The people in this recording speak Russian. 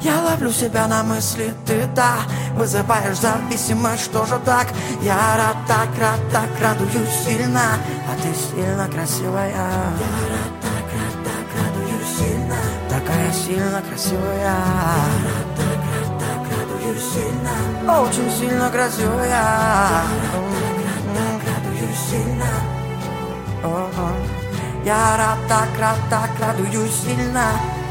Я ловлю себя на мысли, ты, да, вызываешь зависимость, что же так? Я рад, так радуюсь сильно, а ты сильно красивая. Я рад, так радуюсь сильно, такая сильно красивая. Я рад, так радуюсь сильно, очень сильно красивая. Я рад, так радуюсь сильно. Я рад, так радуюсь сильно.